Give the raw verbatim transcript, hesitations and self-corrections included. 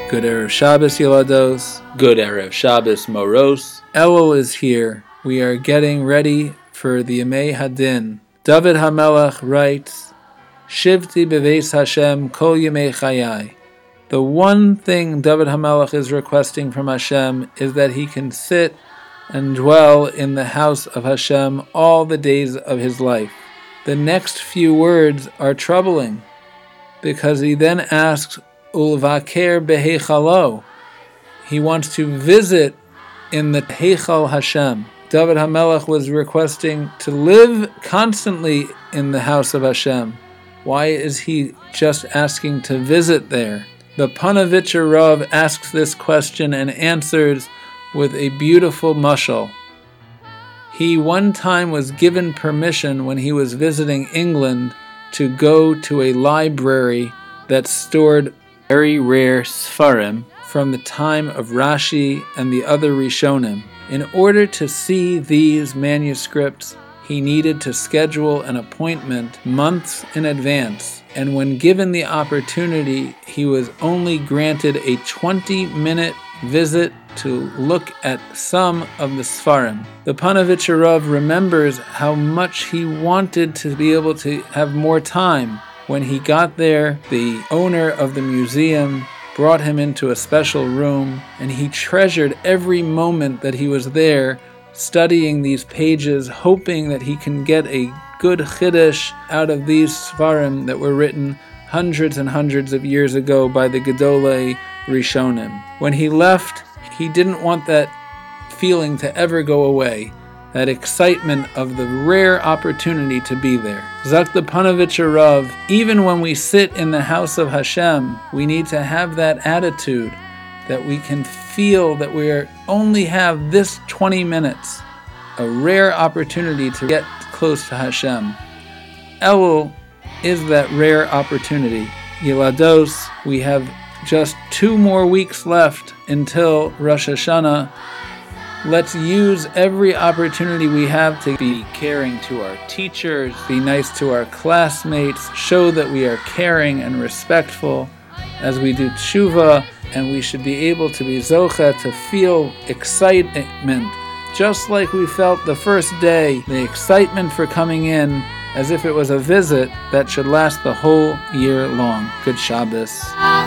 Good Erev Shabbos, Yelados. Good Erev Shabbos, Moros. Elul is here. We are getting ready for the Yemei Hadin. David HaMelech writes, Shivti beveis Hashem kol yemei chayai. The one thing David HaMelech is requesting from Hashem is that he can sit and dwell in the house of Hashem all the days of his life. The next few words are troubling, because he then asks, Ulvaker beheichalo. He wants to visit in the Heichal Hashem. David HaMelech was requesting to live constantly in the house of Hashem. Why is he just asking to visit there? The Panovitcher Rav asks this question and answers with a beautiful mashal. He one time was given permission when he was visiting England to go to a library that stored very rare Sfarim from the time of Rashi and the other Rishonim. In order to see these manuscripts, he needed to schedule an appointment months in advance, and when given the opportunity, he was only granted a twenty-minute visit to look at some of the Sfarim. The Panovitcher Rav remembers how much he wanted to be able to have more time. When he got there, the owner of the museum brought him into a special room, and he treasured every moment that he was there, studying these pages, hoping that he can get a good chiddush out of these Sfarim that were written hundreds and hundreds of years ago by the Gedolei Rishonim. When he left, he didn't want that feeling to ever go away, that excitement of the rare opportunity to be there. Zak the Panovitcher Rav, even when we sit in the house of Hashem, we need to have that attitude that we can feel that we are only have this twenty minutes, a rare opportunity to get close to Hashem. Elul is that rare opportunity. Yelados, we have just two more weeks left until Rosh Hashanah. Let's use every opportunity we have to be caring to our teachers, be nice to our classmates, show that we are caring and respectful as we do tshuva, and we should be able to be zocha, to feel excitement, just like we felt the first day, the excitement for coming in, as if it was a visit that should last the whole year long. Good Shabbos.